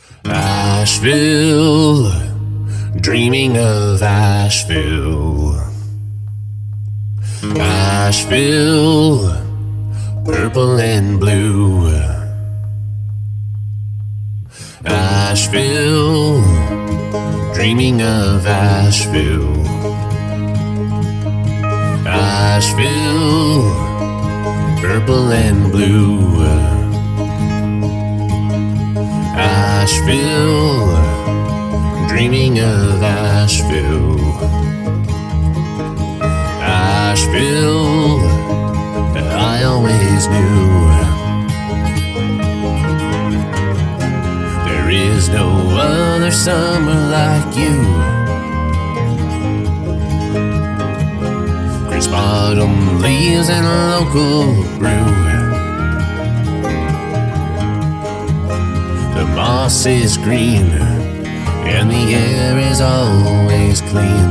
Asheville, dreaming of Asheville. Asheville, purple and blue. Asheville, dreaming of Asheville. Asheville, purple and blue. Asheville, dreaming of Asheville. Asheville, I always knew. There is no other summer like you. Crisp autumn leaves and a local brew. The moss is green and the air is always clean.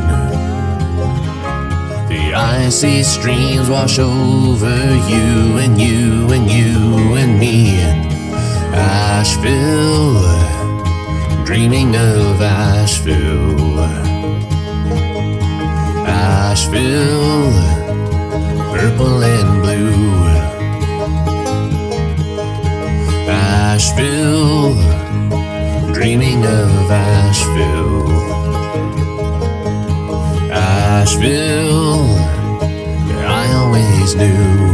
The icy streams wash over you and you and you and me. Asheville, dreaming of Asheville. Asheville, purple and blue. Asheville, dreaming of Asheville. Asheville, I always knew.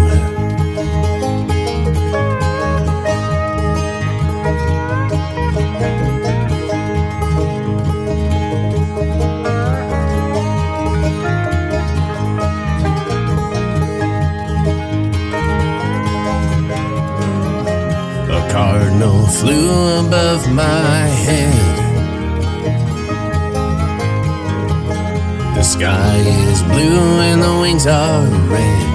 A cardinal flew above my head. The sky is blue and the wings are red.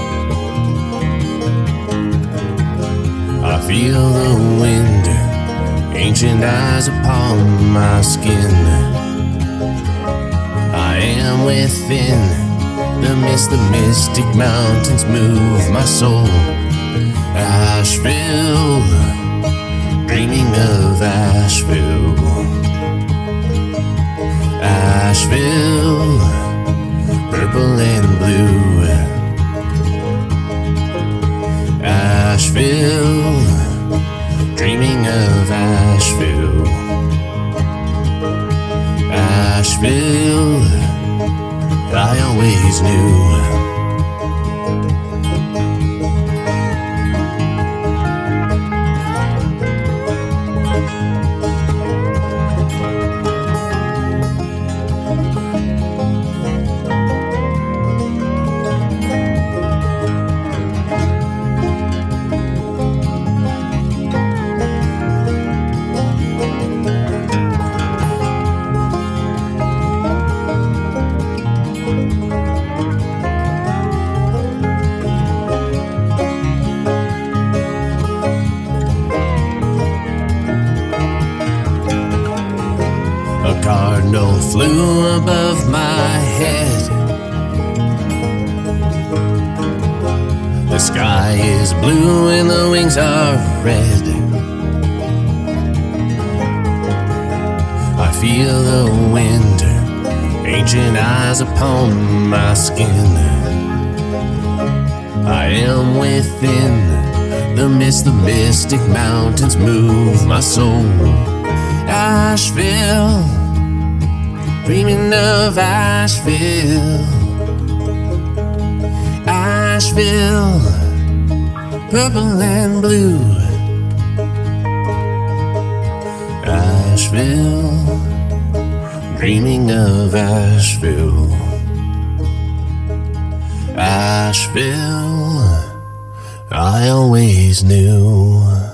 I feel the wind, ancient eyes upon my skin. I am within the mist, the mystic mountains move my soul. Asheville, dreaming of Asheville. Asheville, purple and blue. Asheville, dreaming of Asheville. Asheville, I always knew. A cardinal flew above my head. The sky is blue and the wings are red. I feel the wind, ancient eyes upon my skin. I am within the mist, the mystic mountains move my soul. Asheville, dreaming of Asheville. Asheville, purple and blue. Asheville, dreaming of Asheville. Asheville, I always knew.